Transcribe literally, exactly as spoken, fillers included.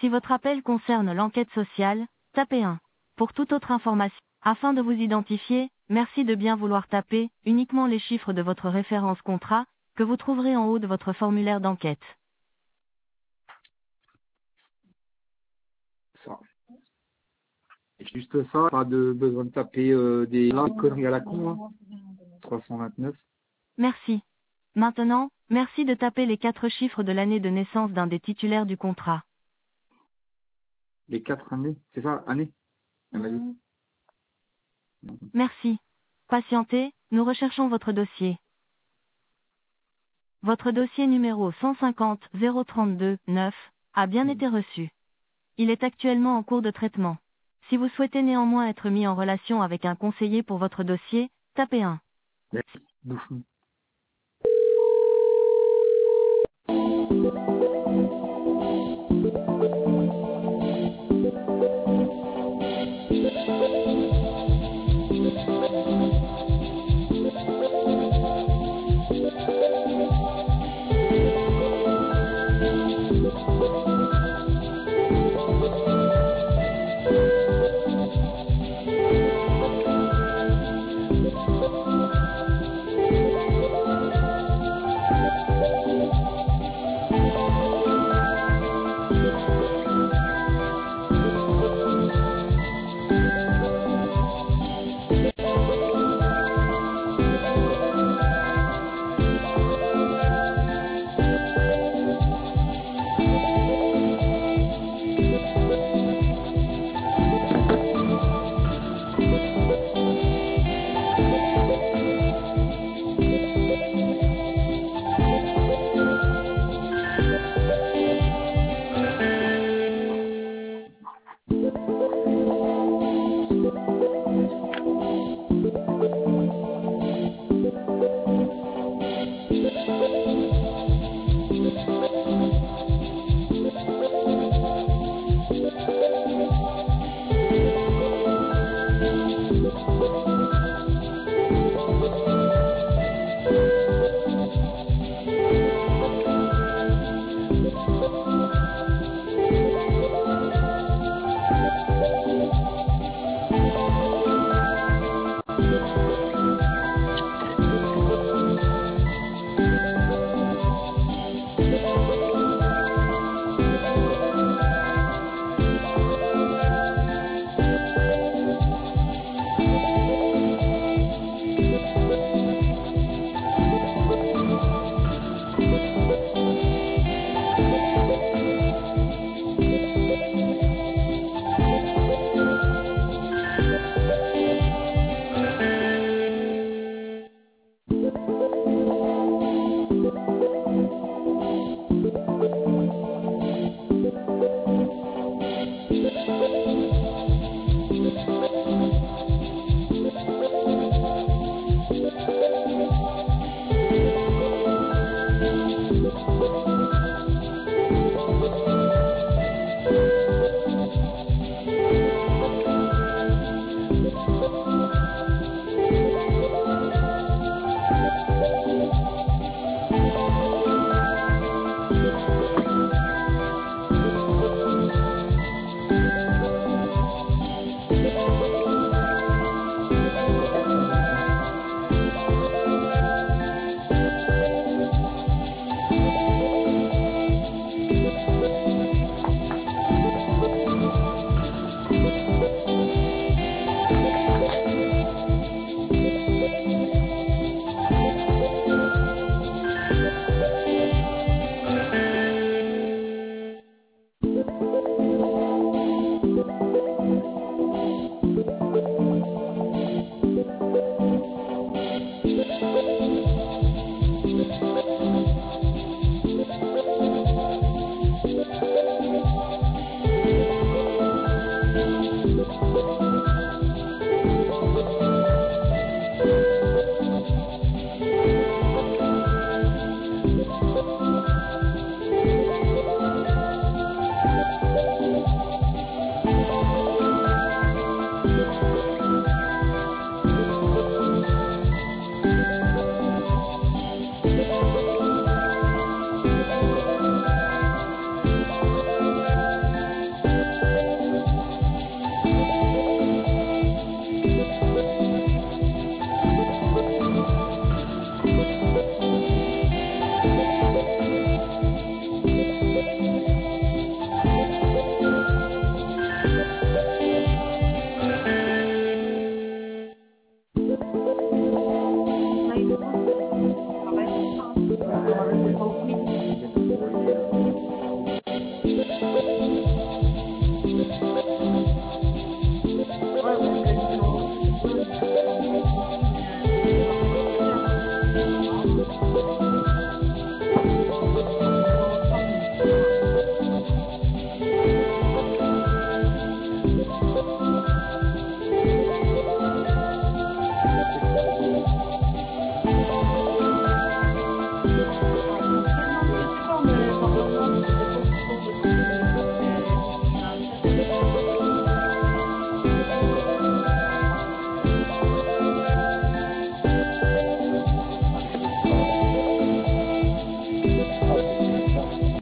Si votre appel concerne l'enquête sociale, tapez un. Pour toute autre information, afin de vous identifier, merci de bien vouloir taper uniquement les chiffres de votre référence contrat, que vous trouverez en haut de votre formulaire d'enquête. Ça. Juste ça, pas de besoin de taper euh, des là, conneries à la con, hein. trois cent vingt-neuf. Merci. Maintenant, merci de taper les quatre chiffres de l'année de naissance d'un des titulaires du contrat. Les quatre années, c'est ça, années elle m'a dit. Merci. Patientez, nous recherchons votre dossier. Votre dossier numéro cent cinquante zéro trente-deux neuf a bien été reçu. Il est actuellement en cours de traitement. Si vous souhaitez néanmoins être mis en relation avec un conseiller pour votre dossier, tapez un. Bouffon.